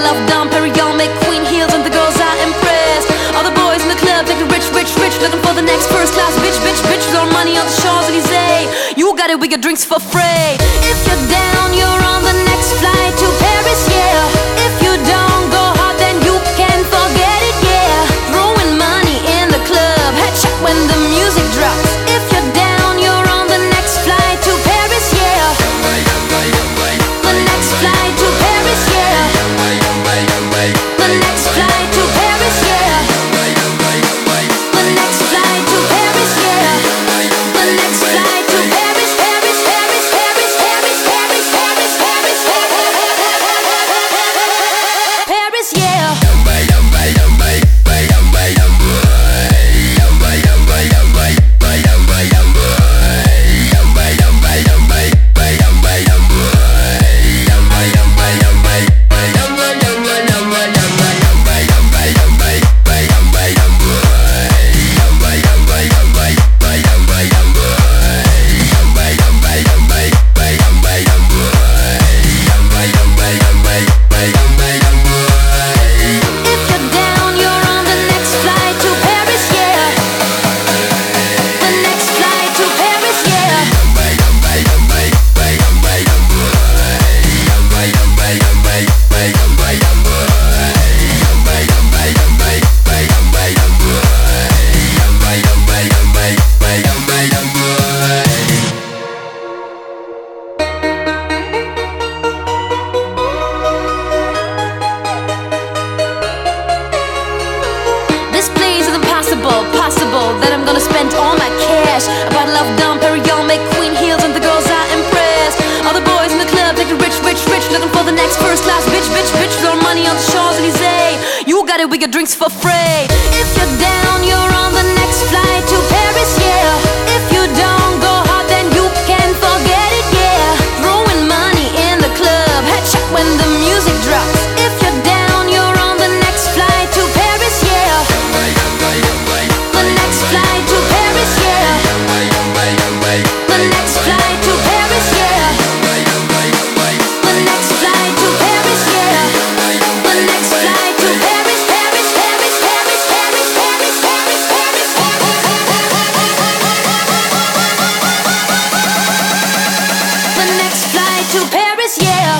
love Dom Perignon, make Queen heels and the girls are impressed. All the boys in the club taking rich, rich, rich, looking for the next first class bitch, bitch, bitch. With all money on the Champs-Élysées. You got it, we get drinks for free. If you're down, you're on the next flight to Paris, yeah. If you don't go hard, then you can forget it, yeah. Throwing money in the club, head check when the music drops. If you're down, you're on the next flight to Paris, yeah. The next flight to Paris, yeah. The next flight to Paris, yeah. The next flight to Paris, yeah. The next flight to Paris, Paris, Paris, Paris, Paris, Paris, Paris, Paris, Paris, yeah. Possible that I'm gonna spend all my cash. A bottle of Dom Perignon, make Queen heels and the girls are impressed. All the boys in the club taking rich, rich, rich, looking for the next first class bitch, bitch, bitch. With all money on the Champs-Élysées. You got it, we get drinks for free. If you're down, you're on the next flight to Paris, yeah. If you don't go hard, then you can forget it, yeah. Throwing money in the club, head check when the music drops. If you're down, you're on the next flight to Paris, yeah. The next flight to Paris, yeah. The next flight to Paris, yeah. The next flight to Paris, yeah. The next flight to Paris, Paris, Paris, Paris, Paris, Paris, Paris, Paris, the next flight to Paris, yeah.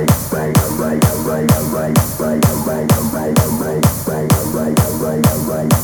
Right.